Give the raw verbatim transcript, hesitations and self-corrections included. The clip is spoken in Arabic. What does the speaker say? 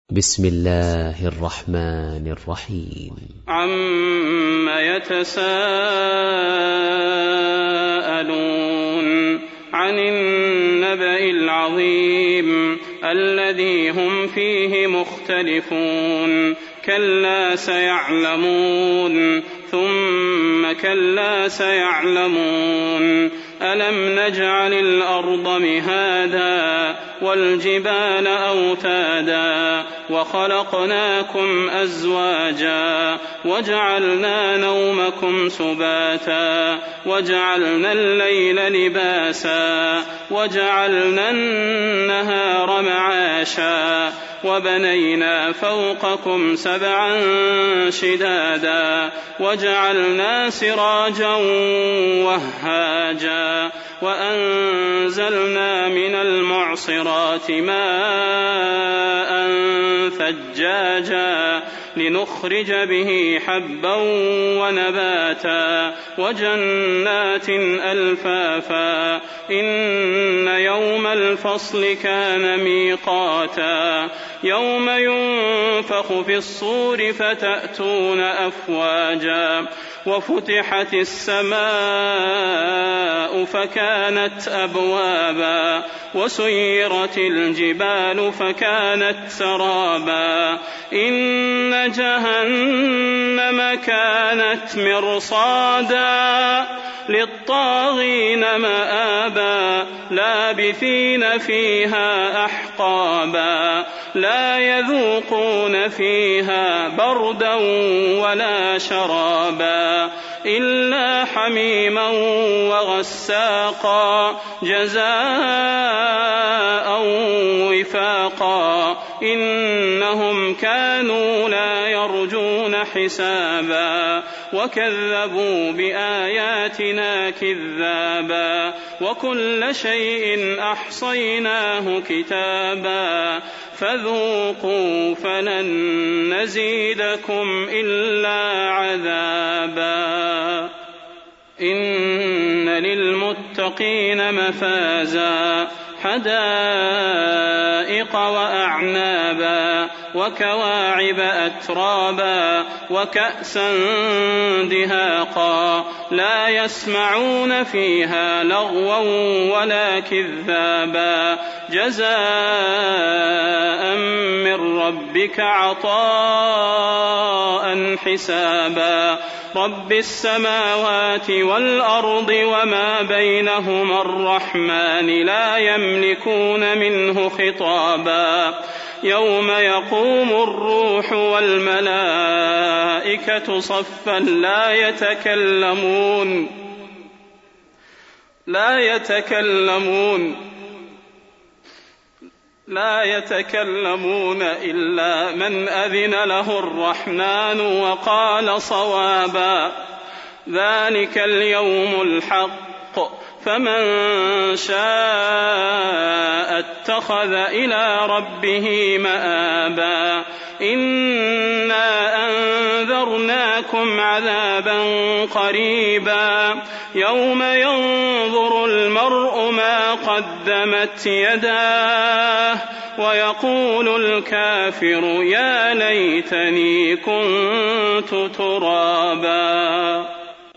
بسم الله الرحمن الرحيم. عم يتساءلون عن النبأ العظيم الذي هم فيه مختلفون كلا سيعلمون ثم كلا سيعلمون ألم نجعل الأرض مهادا والجبال أوتادا وخلقناكم أزواجا وجعلنا نومكم سباتا وجعلنا الليل لباسا وجعلنا النهار معاشا وبنينا فوقكم سبعا شدادا وجعلنا سراجا وهاجا وأنزلنا من المعصرات ماء ثجاجا لنخرج به حبا ونباتا وجنات ألفافا إن يوم الفصل كان ميقاتا يوم ينفخ في الصور فتأتون أفواجا وفتحت السماء فكانت أبوابا وسيرت الجبال فكانت سرابا إن جهنم كانت مرصادا للطاغين مآبا لابثين فيها أحقابا لا يذوقون فيها بردا ولا شرابا إلا حميما وغساقا جزاء وفاقا إنهم كانوا لا يرجون حسابا وكذبوا بآياتنا كذابا وكل شيء أحصيناه كتابا فذوقوا فلن نزيدكم إلا عذابا إن للمتقين مفازا حدائق وأعنابا وكواعب أترابا وكأسا دهاقا لا يسمعون فيها لغوا ولا كذابا جزاء من ربك عطاء حسابا رب السماوات والأرض وما بينهما الرحمن لا يملكون منه خطابا يوم يقوم الروح والملائكة صفا لا يتكلمون لا يتكلمون لا يتكلمون إلا من أذن له الرحمن وقال صوابا ذلك اليوم الحق فمن شاء اتخذ إلى ربه مآبا إنا أنذرناكم عذابا قريبا يوم ينظر المرء ما قدمت يداه ويقول الكافر يا ليتني كنت ترابا.